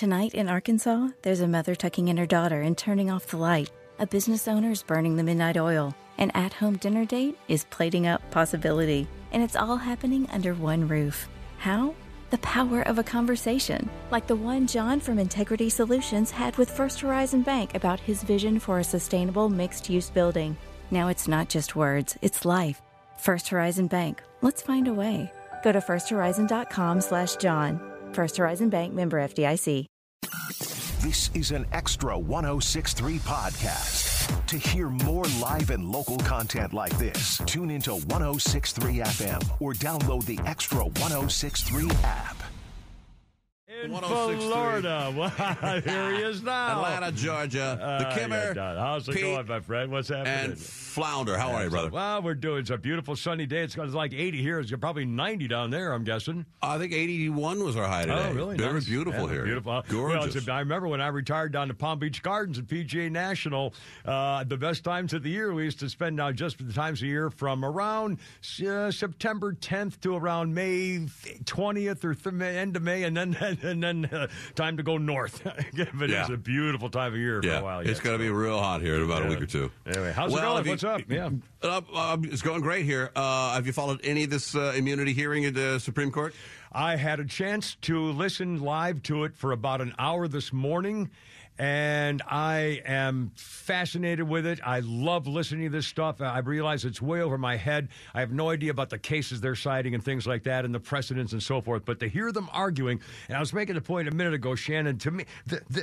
Tonight in Arkansas, there's a mother tucking in her daughter and turning off the light. A business owner's burning the midnight oil. An at-home dinner date is plating up possibility. And it's all happening under one roof. How? The power of a conversation, like the one John from Integrity Solutions had with First Horizon Bank about his vision for a sustainable mixed-use building. Now it's not just words, it's life. First Horizon Bank. Let's find a way. Go to firsthorizon.com/John. First Horizon Bank, member FDIC. This is an Extra 106.3 podcast. To hear more live and local content like this, tune into 106.3 FM or download the Extra 106.3 app. In Florida. Here he is now. Atlanta, Georgia. The Kimmer. How's it going, my friend? What's happening? And Flounder. How are you, brother? Well, we're doing. It's a beautiful sunny day. It's like 80 here. It's probably 90 down there, I'm guessing. I think 81 was our high today. Oh, really? Very nice. beautiful here. Beautiful. Gorgeous. Well, I remember when I retired down to Palm Beach Gardens at PGA National, the best times of the year we used to spend now just the times of year from around September 10th to around May 20th or end of May, and then time to go north. But it's a beautiful time of year for a while. It's going to be real hot here in about a week or two. Anyway, how's it going? What's up? Yeah. It's going great here. Have you followed any of this immunity hearing at the Supreme Court? I had a chance to listen live to it for about an hour this morning, and I am fascinated with it. I love listening to this stuff. I realize it's way over my head. I have no idea about the cases they're citing and things like that and the precedents and so forth. But to hear them arguing, and I was making the point a minute ago, Shannon, to me,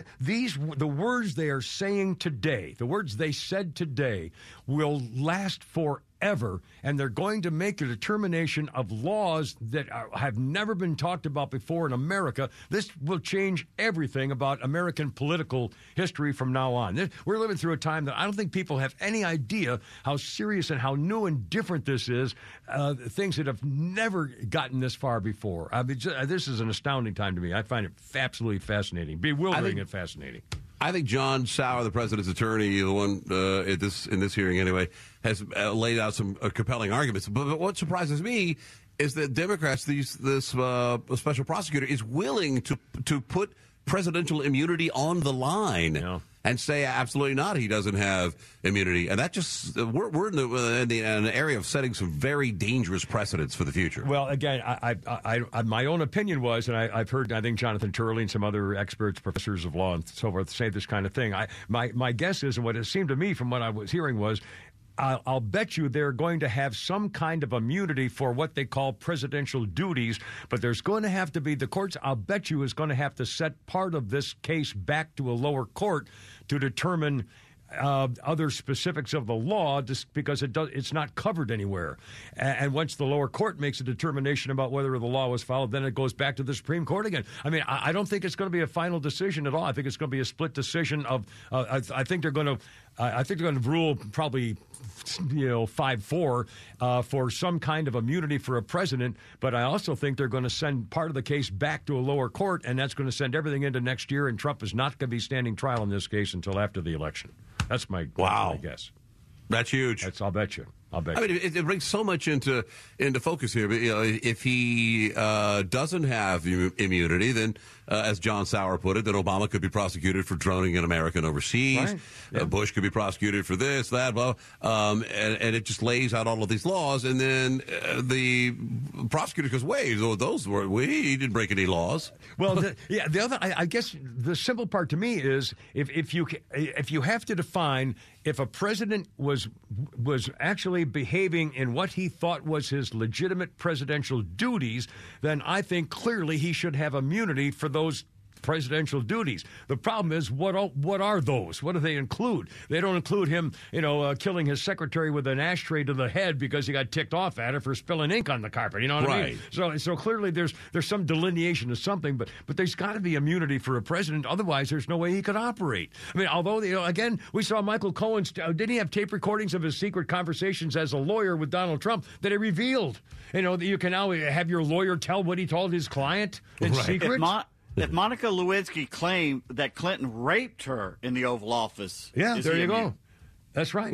the words they are saying today, the words they said today, will last forever, and they're going to make a determination of laws that have never been talked about before in America. This will change everything about American political history from now on. We're living through a time that I don't think people have any idea how serious and how new and different this is, things that have never gotten this far before. I mean, this is an astounding time to me. I find it absolutely fascinating, bewildering and fascinating. I think John Sauer, the president's attorney, the one in this hearing anyway, has laid out some compelling arguments. But what surprises me is that Democrats, this special prosecutor, is willing to put presidential immunity on the line and say absolutely not, he doesn't have immunity. And that just we're in an area of setting some very dangerous precedents for the future. Well, again, I my own opinion was, and I've heard, I think Jonathan Turley and some other experts, professors of law and so forth, say this kind of thing. My guess is, and what it seemed to me from what I was hearing was, I'll bet you they're going to have some kind of immunity for what they call presidential duties, but there's going to have to be, the courts, I'll bet you, is going to have to set part of this case back to a lower court to determine other specifics of the law, just because it's not covered anywhere. And once the lower court makes a determination about whether the law was followed, then it goes back to the Supreme Court again. I mean, I don't think it's going to be a final decision at all. I think it's going to be a split decision of. I think they're going to rule probably 5-4 for some kind of immunity for a president. But I also think they're going to send part of the case back to a lower court, and that's going to send everything into next year. And Trump is not going to be standing trial in this case until after the election. That's my guess. That's huge. I'll bet you. I mean, it brings so much into focus here. But if he doesn't have immunity, then, as John Sauer put it, then Obama could be prosecuted for droning an American overseas. Right. Yeah. Bush could be prosecuted for this, that, blah. And it just lays out all of these laws, and then the prosecutor goes, "Wait, he didn't break any laws." Well, the other, I guess, the simple part to me is if you have to define if a president was actually behaving in what he thought was his legitimate presidential duties, then I think clearly he should have immunity for those presidential duties. The problem is, what are those? What do they include? They don't include him, killing his secretary with an ashtray to the head because he got ticked off at her for spilling ink on the carpet. You know what I mean? So clearly there's some delineation of something, but there's got to be immunity for a president. Otherwise, there's no way he could operate. I mean, although again, we saw Michael Cohen's. Didn't he have tape recordings of his secret conversations as a lawyer with Donald Trump that he revealed? You can now have your lawyer tell what he told his client in secret. If Monica Lewinsky claimed that Clinton raped her in the Oval Office, there you go. That's right.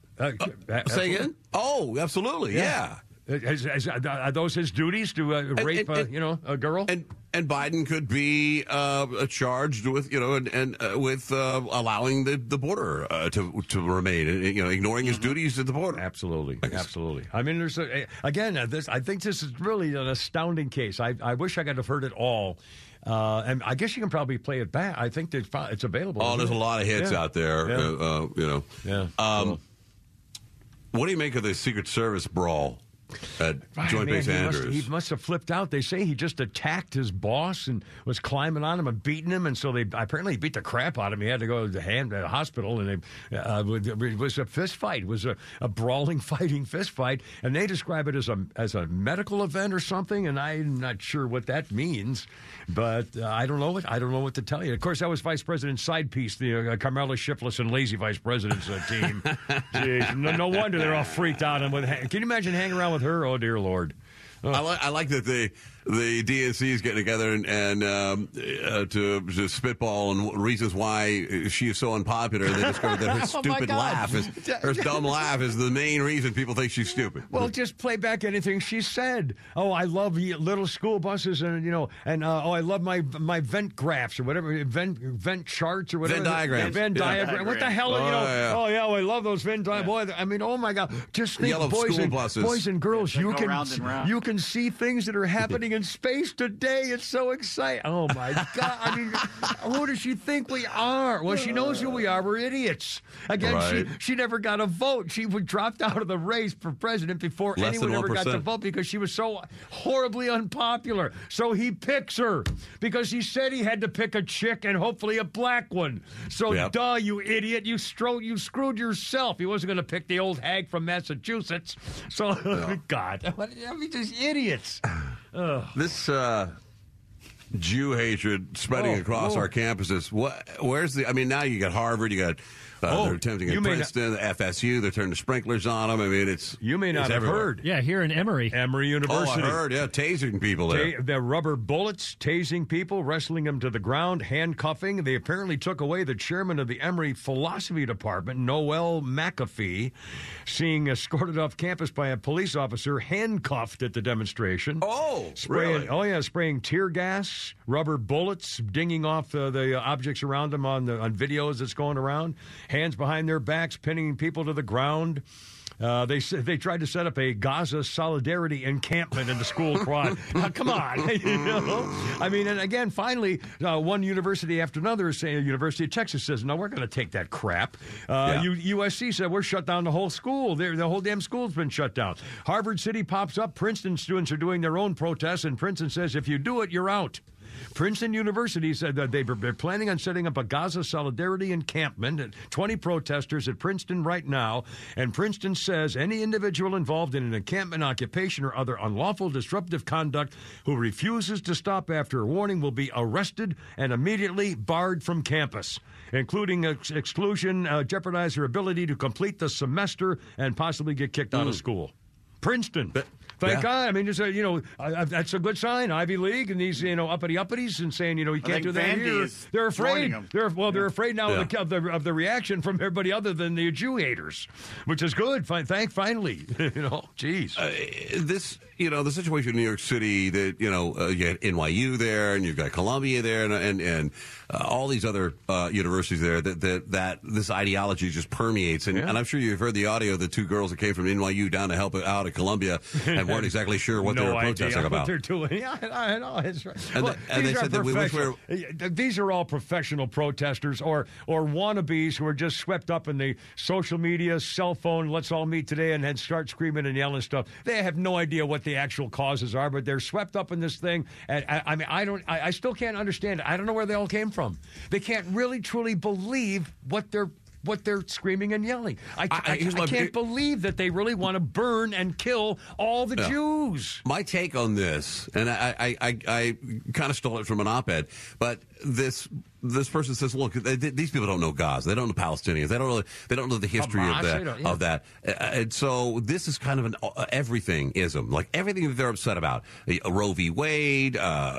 Say again? Oh, absolutely. Yeah. Are those his duties to rape, a girl? And Biden could be charged with, with allowing the border to remain, ignoring his duties at the border. Absolutely. I mean, there's I think this is really an astounding case. I wish I could have heard it all. And I guess you can probably play it back. I think it's available. Oh, there's a lot of hits out there. Yeah. What do you make of the Secret Service brawl at Joint Base Andrews? He must have flipped out. They say he just attacked his boss and was climbing on him and beating him, and so they apparently beat the crap out of him. He had to go to the hospital, and it was a fist fight. It was a brawling, fighting fist fight, and they describe it as a medical event or something, and I'm not sure what that means, but I don't know what to tell you. Of course, that was Vice President's side piece, the Carmela Shifless and lazy Vice President's team. Jeez, no wonder they're all freaked out. Can you imagine hanging around with her? Oh, dear Lord. I like that the DNC is getting together and to spitball and reasons why she is so unpopular. They discovered that her stupid her dumb laugh is the main reason people think she's stupid. Well, just play back anything she said. Oh, I love little school buses, and I love my vent graphs or whatever, vent charts or whatever. Venn diagrams. Venn diagram. What the hell? I love those Venn diagrams. Boy, I mean, oh my God! Just think, boys and girls, you can see things that are happening in space today. It's so exciting. Oh my God! I mean, who does she think we are? Well, she knows who we are. We're idiots. Again, right. she never got a vote. She dropped out of the race for president before anyone ever got to vote because she was so horribly unpopular. So he picks her because he said he had to pick a chick and hopefully a black one. So duh, you idiot! You screwed yourself. He wasn't going to pick the old hag from Massachusetts. So God, I mean, just idiots. This Jew hatred spreading across our campuses. Where's the? I mean, now you got Harvard, you got they're attempting at Princeton, the FSU. They're turning the sprinklers on them. I mean, you may not have heard. Yeah, here in Emory University. Oh, I heard. Yeah, tasing people there. The rubber bullets, tasing people, wrestling them to the ground, handcuffing. They apparently took away the chairman of the Emory philosophy department, Noel McAfee, seeing escorted off campus by a police officer, handcuffed at the demonstration. Oh, spraying, really? Oh yeah, spraying tear gas, rubber bullets, dinging off the objects around them on videos that's going around. Hands behind their backs, pinning people to the ground. They tried to set up a Gaza solidarity encampment in the school quad. Now, come on. I mean, and again, finally, one university after another is saying, University of Texas says, no, we're going to take that crap. USC said, we're shut down the whole school. The whole damn school's been shut down. Harvard City pops up. Princeton students are doing their own protests, and Princeton says, if you do it, you're out. Princeton University said that they're planning on setting up a Gaza solidarity encampment. 20 protesters at Princeton right now. And Princeton says any individual involved in an encampment, occupation, or other unlawful disruptive conduct who refuses to stop after a warning will be arrested and immediately barred from campus, including exclusion, jeopardize their ability to complete the semester, and possibly get kicked out of school. Princeton. Thank God. I mean, just, that's a good sign. Ivy League and these, uppity-uppities and saying, you can't do that here. They're afraid. They're afraid now of the reaction from everybody other than the Jew haters, which is good. Finally. Geez. The situation in New York City that, you got NYU there and you've got Columbia there and all these other universities there that this ideology just permeates. And I'm sure you've heard the audio of the two girls that came from NYU down to help out at Columbia and weren't exactly sure what they were protesting about. What they're doing. Yeah, I know. It's right. And they said that we wish we were... These are all professional protesters or wannabes who are just swept up in the social media, cell phone, let's all meet today and then start screaming and yelling stuff. They have no idea what the actual causes are, but they're swept up in this thing. And I still can't understand it. I don't know where they all came from. They can't really truly believe what they're screaming and yelling. I can't believe that they really want to burn and kill all the Jews. My take on this, and I kind of stole it from an op-ed, but this this person says, look, these people don't know Gaza. They don't know Palestinians. They don't know the history of that. And so this is kind of an everything-ism, like everything that they're upset about. Roe v. Wade,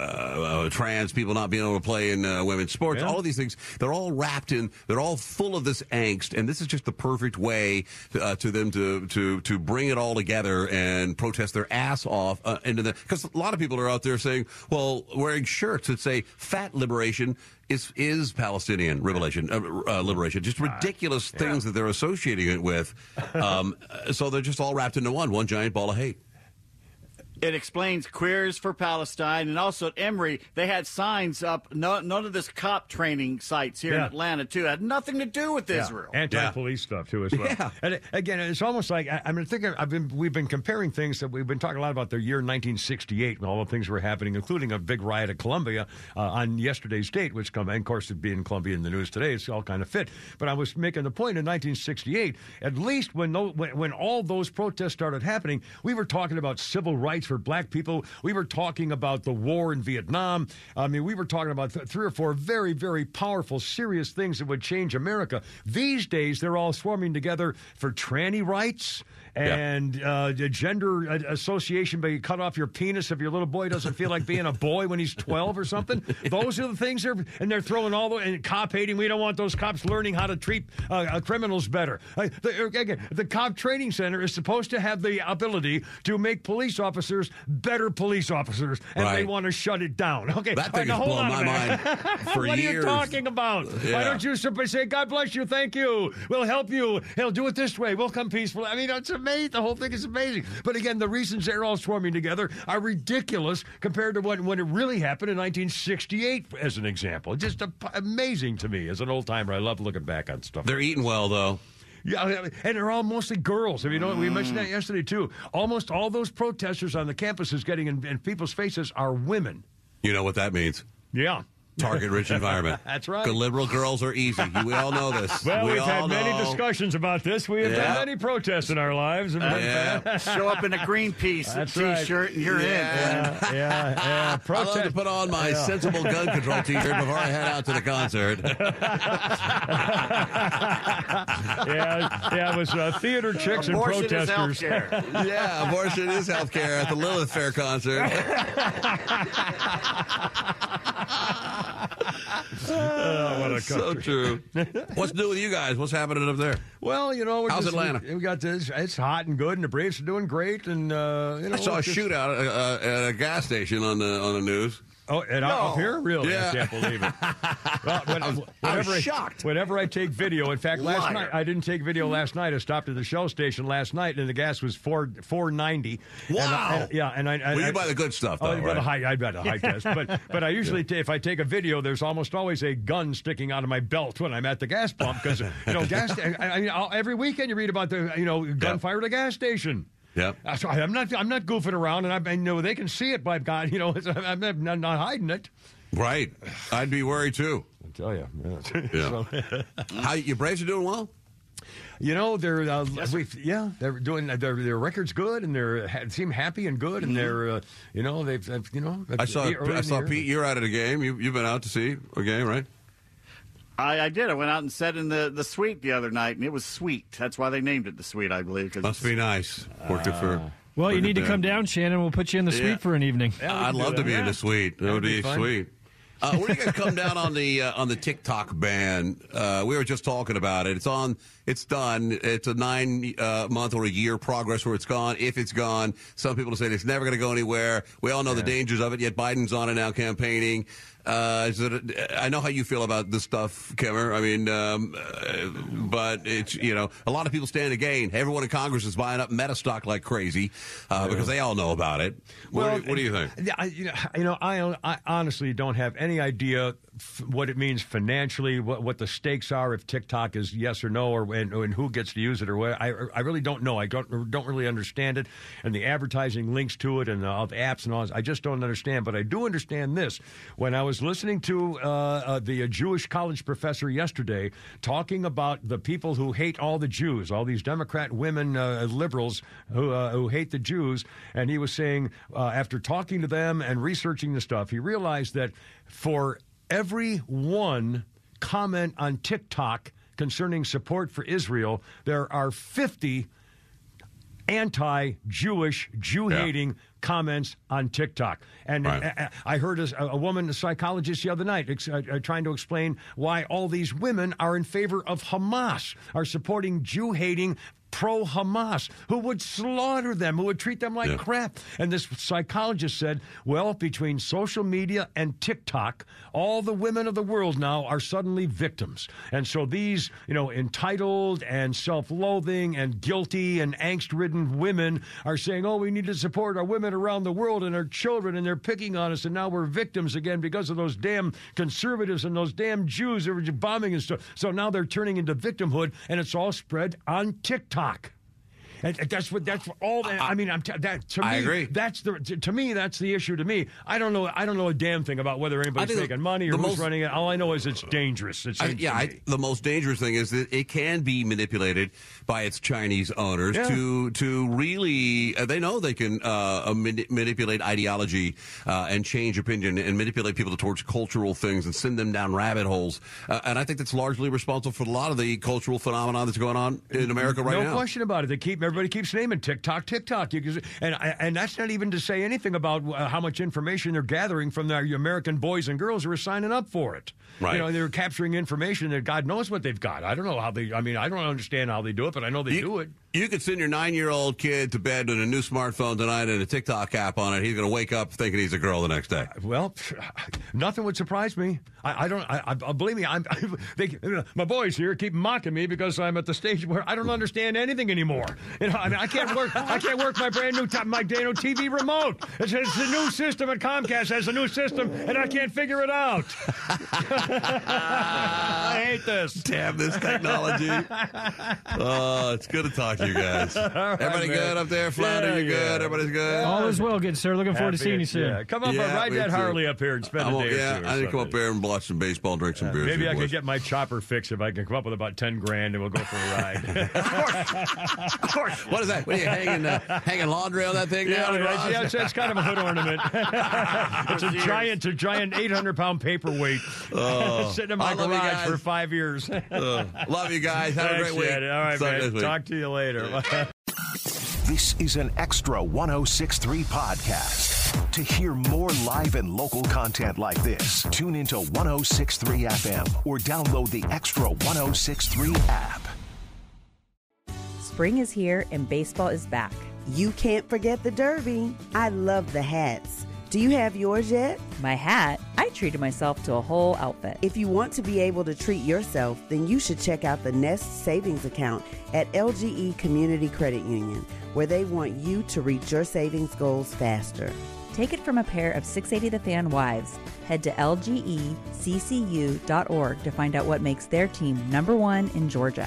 trans people not being able to play in women's sports, all of these things, they're all wrapped in, they're all full of this angst, and this is just the perfect way to them to bring it all together and protest their ass off because a lot of people are out there saying, well, wearing shirts that say fat liberation is Palestinian liberation, just ridiculous things that they're associating it with. So they're just all wrapped into one giant ball of hate. It explains Queers for Palestine, and also at Emory, they had signs up. None of this cop training sites here in Atlanta, too. It had nothing to do with Israel. Anti-police stuff, too, as well. Yeah. And again, it's almost like, we've been comparing things that we've been talking a lot about the year 1968 and all the things were happening, including a big riot at Columbia on yesterday's date, which and of course, it being Columbia in the news today, it's all kind of fit. But I was making the point in 1968, at least when all those protests started happening, we were talking about civil rights for black people. We were talking about the war in Vietnam. I mean, we were talking about 3 or 4 very, very powerful, serious things that would change America. These days, they're all swarming together for tranny rights and gender association, but you cut off your penis if your little boy doesn't feel like being a boy when he's 12 or something. Those are the things they're throwing all the, and cop hating. We don't want those cops learning how to treat criminals better. The cop training center is supposed to have the ability to make police officers better police officers, and they want to shut it down. Okay, that thing has blown my mind for what years. What are you talking about? Yeah. Why don't you simply say, God bless you, thank you, we'll help you, he'll do it this way, we'll come peacefully. I mean, it's amazing. The whole thing is amazing. But again, the reasons they're all swarming together are ridiculous compared to when it really happened in 1968, as an example. Just amazing to me as an old timer. I love looking back on stuff. They're eating well, though. Yeah, and they're all mostly girls. I mean, we mentioned that yesterday, too. Almost all those protesters on the campuses getting in people's faces are women. You know what that means? Yeah. Target-rich environment. That's right. The liberal girls are easy. We all know this. Well, we've had many discussions about this. We have done many protests in our lives. Show up in a Greenpeace T-shirt and you're in. Yeah. I love to put on my sensible gun control T-shirt before I head out to the concert. It was theater chicks abortion and protesters. Is healthcare. Yeah, abortion is healthcare at the Lilith Fair concert. What a so true. What's new with you guys? What's happening up there? Well, how's Atlanta? We got this. It's hot and good, and the Braves are doing great. And I saw a shootout at a gas station on the news. Oh, and up here? Really? Yeah. I can't believe it. Well, I was shocked. Whenever I take video, in fact, last night, I didn't take video last night. I stopped at the Shell station last night, and the gas was $4.90. Wow. And you buy the good stuff, though, I buy the high test. But I usually, if I take a video, there's almost always a gun sticking out of my belt when I'm at the gas pump, because, gas, every weekend you read about the, gunfire at a gas station. Yeah, so I'm not goofing around, and I know they can see it. By God, I'm not hiding it. Right, I'd be worried too. I tell you. Yeah. How your Braves are doing well? They're they're doing their record's good, and they seem happy and good, and they're I saw Pete. You're out at a game. You've been out to see a game, right? I did. I went out and sat in the suite the other night, and it was sweet. That's why they named it the suite, I believe. Must be nice. Worked it for. Well, you need to come down, Shannon. We'll put you in the suite for an evening. Yeah, I'd love to be in the suite. That would be sweet. Where do you guys come down on the TikTok ban? We were just talking about it. It's done. It's a 9-month or a year progress where it's gone. If it's gone, some people say it's never going to go anywhere. We all know the dangers of it. Yet Biden's on it now, campaigning. I know how you feel about this stuff, Kimmer. I mean, but it's a lot of people stand to gain. Everyone in Congress is buying up Meta stock like crazy because they all know about it. What do you think? I honestly don't have any idea what it means financially, what the stakes are if TikTok is yes or no, and who gets to use it or what. I really don't know. I don't really understand it, and the advertising links to it, and all the apps and all this. I just don't understand. But I do understand this. When I was listening to the Jewish college professor yesterday talking about the people who hate all the Jews, all these Democrat women liberals who hate the Jews, and he was saying after talking to them and researching the stuff, he realized that for every one comment on TikTok concerning support for Israel, there are 50 anti-Jewish, Jew-hating comments on TikTok. And I heard a woman, a psychologist the other night, trying to explain why all these women are in favor of Hamas, are supporting Jew-hating pro-Hamas, who would slaughter them, who would treat them like crap. And this psychologist said, well, between social media and TikTok, all the women of the world now are suddenly victims. And so these, entitled and self-loathing and guilty and angst-ridden women are saying, oh, we need to support our women around the world and our children, and they're picking on us, and now we're victims again because of those damn conservatives and those damn Jews that were bombing and stuff. So now they're turning into victimhood, and it's all spread on TikTok. And that's all. I mean, I agree. That's the issue. To me, I don't know a damn thing about whether anybody's making money or who's running it. All I know is it's dangerous. The most dangerous thing is that it can be manipulated by its Chinese owners to really. They know they can manipulate ideology and change opinion and manipulate people towards cultural things and send them down rabbit holes. And I think that's largely responsible for a lot of the cultural phenomenon that's going on in America right now. No question about it. Everybody keeps naming TikTok. And that's not even to say anything about how much information they're gathering from the American boys and girls who are signing up for it. Right. They're capturing information that God knows what they've got. I don't know how I don't understand how they do it, but I know they do it. You could send your 9-year-old kid to bed with a new smartphone tonight and a TikTok app on it. He's going to wake up thinking he's a girl the next day. Well, nothing would surprise me. I believe me. My boys here keep mocking me because I'm at the stage where I don't understand anything anymore. I can't work my brand new TV remote. It's a new system, and Comcast has a new system, and I can't figure it out. I hate this. Damn this technology. Oh, it's good to talk to you guys. Everybody good up there, Flounder? You good? Everybody's good? All is well, good sir. Looking forward to seeing you soon. Yeah. Come up, ride that Harley up here and spend a day or two. I need to come up here and watch some baseball, drink some beers. Maybe I can get my chopper fixed if I can come up with about $10,000 and we'll go for a ride. Of course. What is that? What are you hanging laundry on that thing? Yeah, it's kind of a hood ornament. It's a giant 800-pound paperweight sitting in my garage for 5 years. Love you guys. Have a great week. All right, man. Talk to you later. This is an Extra 106.3 podcast. To hear more live and local content like this, tune into 106.3 FM or download the Extra 106.3 app. Spring is here and baseball is back. You can't forget the Derby. I love the hats. Do you have yours yet? My hat? I treated myself to a whole outfit. If you want to be able to treat yourself, then you should check out the Nest Savings Account at LGE Community Credit Union, where they want you to reach your savings goals faster. Take it from a pair of 680 The Fan wives. Head to lgeccu.org to find out what makes their team #1 in Georgia.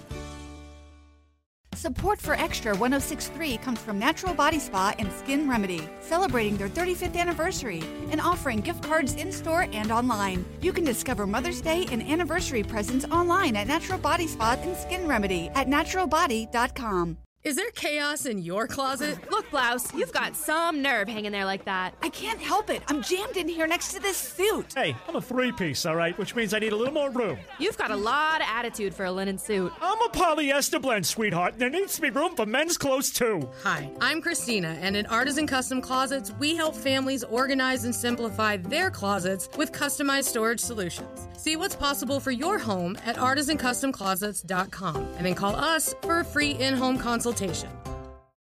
Support for Extra 106.3 comes from Natural Body Spa and Skin Remedy, celebrating their 35th anniversary and offering gift cards in-store and online. You can discover Mother's Day and anniversary presents online at Natural Body Spa and Skin Remedy at naturalbody.com. Is there chaos in your closet? Look, Blouse, you've got some nerve hanging there like that. I can't help it. I'm jammed in here next to this suit. Hey, I'm a 3-piece, all right, which means I need a little more room. You've got a lot of attitude for a linen suit. I'm a polyester blend, sweetheart, and there needs to be room for men's clothes, too. Hi, I'm Christina, and at Artisan Custom Closets, we help families organize and simplify their closets with customized storage solutions. See what's possible for your home at artisancustomclosets.com, and then call us for a free in-home consultation.